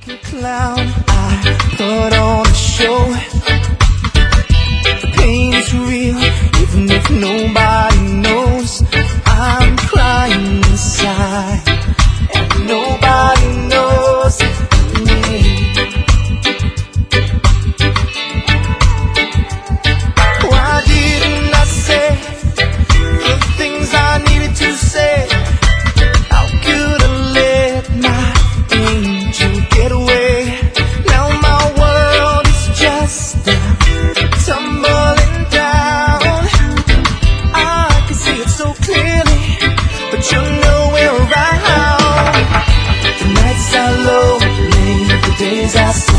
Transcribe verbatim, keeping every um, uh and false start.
clown, I put on a show. The pain is real, even if nobody knows. I'm crying inside, and nobody knows me. Why didn't I say the things I needed to say? How could I let my angel get away? Now my world is just tumbling down. I can see it so clearly, but you're nowhere around. The nights are lonely, the days are so